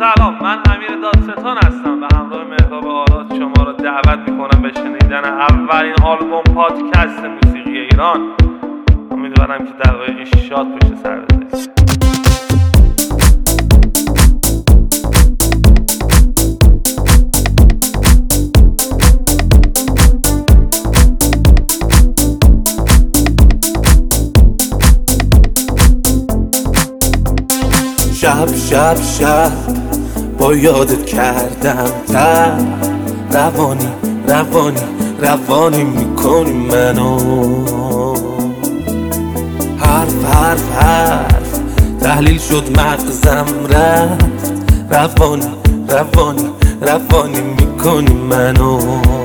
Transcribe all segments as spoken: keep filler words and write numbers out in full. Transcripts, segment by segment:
سلام، من امیر دادستان هستم و همراه مهراب آراد شما را دعوت میکنم به شنیدن اولین آلبوم پادکست موسیقی ایران. امیدوارم که دقایقی شاد پشت سر بذارید. شب شب شب با یادت کردم تر روانی روانی روانی میکنی منو، حرف حرف حرف تحلیل شد مغزم رفت، روانی روانی روانی میکنی منو،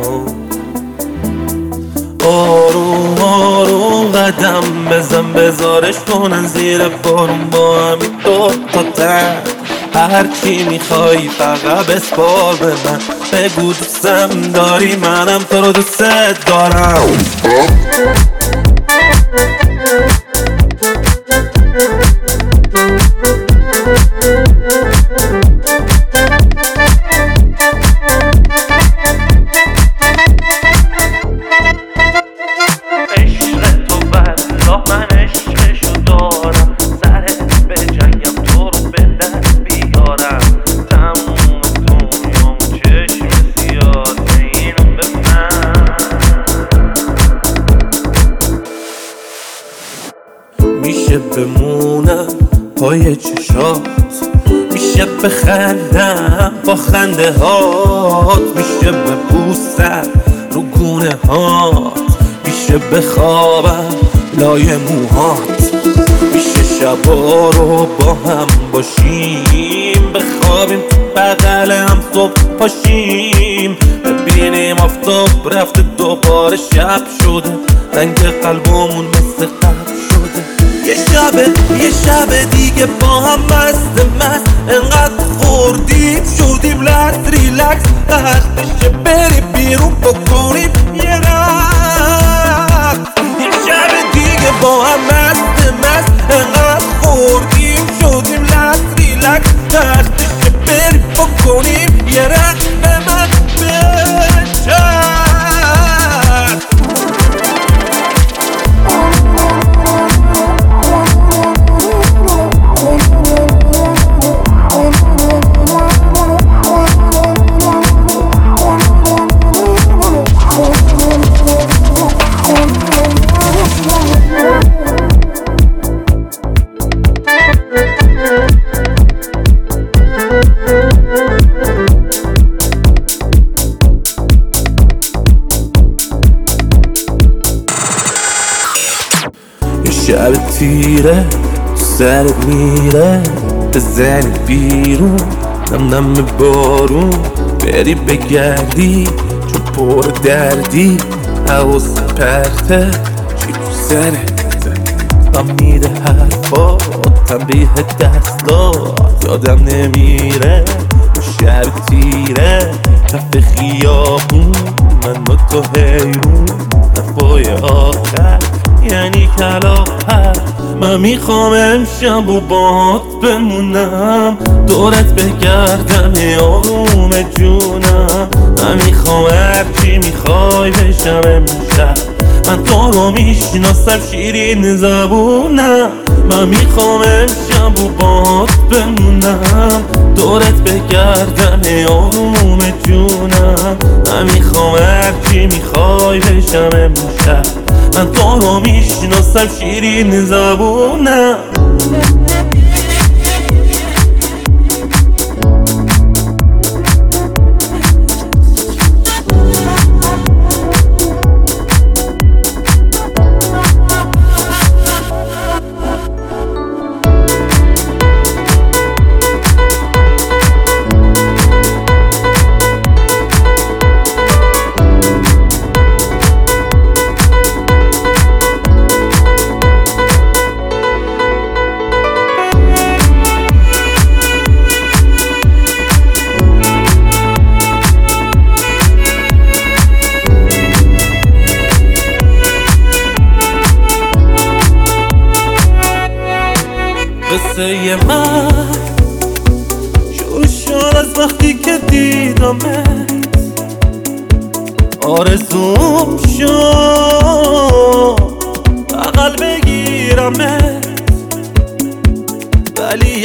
آروم آروم قدم بزن بذارش کنن زیر بارون با همین دو تا تن، هر چی میخوایی فقط بسپار به من، بگو دوستم داری منم تو رو دوست دارم. میشه بمونم پای چشات، میشه بخندم با خنده هات، میشه ببوسم رو گونه هات، میشه بخوابم لای موهات، میشه شبا رو با هم باشیم، بخوابیم تو بغل هم صبح پاشیم، ببینیم آفتاب رفته دوباره شب شده، رنگ قلبمون مثل قبل شده، یه شبه یه شبه دیگه با هم مست مست، انقدر خوردیم شدیم لحظ ریلکس، وقتشه بریم بیرون بکنیم یه رقص، یه شبه دیگه با هم مست مست، انقدر خوردیم شدیم لحظ ریلکس، وقتشه بریم بکنیم یه رقص، به من بچسب. شب تیره تو سرت میره، بزنی بیرون نم نم بارون، بری بگردی چون پر دردی، حواس پرته چی تو سرت، هم میده حرفات تنبیه دستات، یادم نمیره شب تیره کف خیابون، من و تو حیرون حرفای آخر یعنی کلاپر، من میخوام امشب و باهات بمونم، دورت بگردم آروم جونم، من میخوام هرچی میخوای بشم امشب، من تو رو میشناسم شیرین زبونم، من میخوام امشب و باهات بمونم، دورت بگردم آروم جونم، من میخوام هرچی میخوای بشم امشب، من تو رو میشناسم شیرین زبونم. قصه من شروع شد شد از وقتی که دیدمت، آرزوم شد بغل بگیرمت، ولی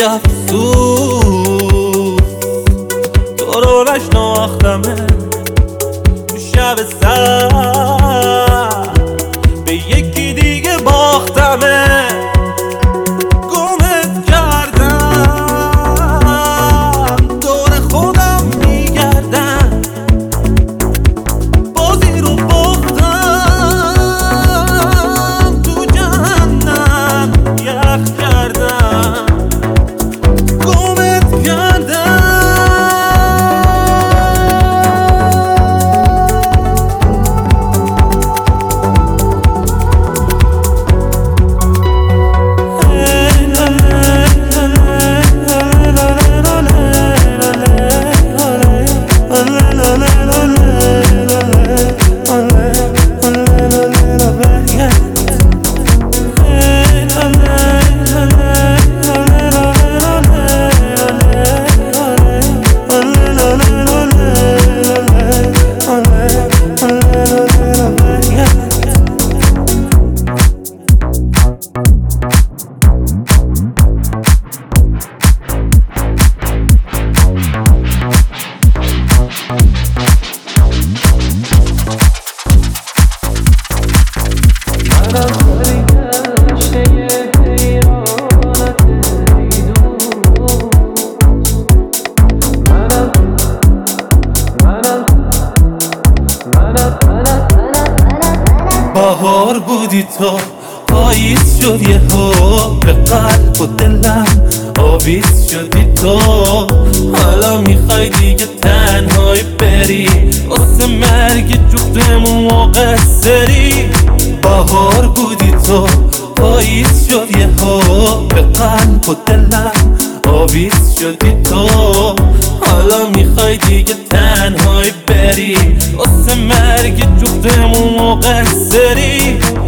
افسوس تو رو نشناختمت. تو شب سر به یکی دیگه باختمت، گمت کردم دور خودم میگردم، بازی رو باختم تو جهنم یخ کردم، گمت کردم. بهار بودی تو، پاییز شد یهو، به قلب و دلم آویز شدی تو. حالا میخوای دیگه تنهایی بری، واسه مرگ جفتمون مقصری. بهار بودی تو، پاییز شد یهو، به قلب و دلم آویز شدی تو. حالا میخوای دیگه تنهایی بری، واسه مرگ جفتمون مقصری.